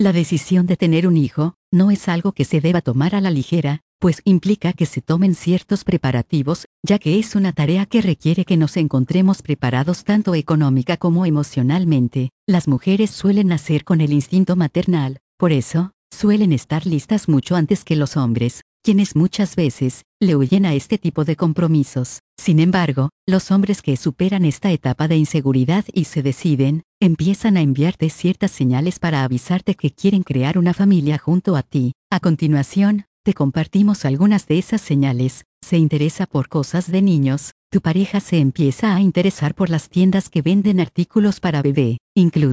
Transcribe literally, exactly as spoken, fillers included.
La decisión de tener un hijo no es algo que se deba tomar a la ligera, pues implica que se tomen ciertos preparativos, ya que es una tarea que requiere que nos encontremos preparados tanto económica como emocionalmente. Las mujeres suelen nacer con el instinto maternal, por eso, suelen estar listas mucho antes que los hombres, quienes muchas veces le huyen a este tipo de compromisos. Sin embargo, los hombres que superan esta etapa de inseguridad y se deciden, empiezan a enviarte ciertas señales para avisarte que quieren crear una familia junto a ti. A continuación, te compartimos algunas de esas señales. Se interesa por cosas de niños. Tu pareja se empieza a interesar por las tiendas que venden artículos para bebé, incluso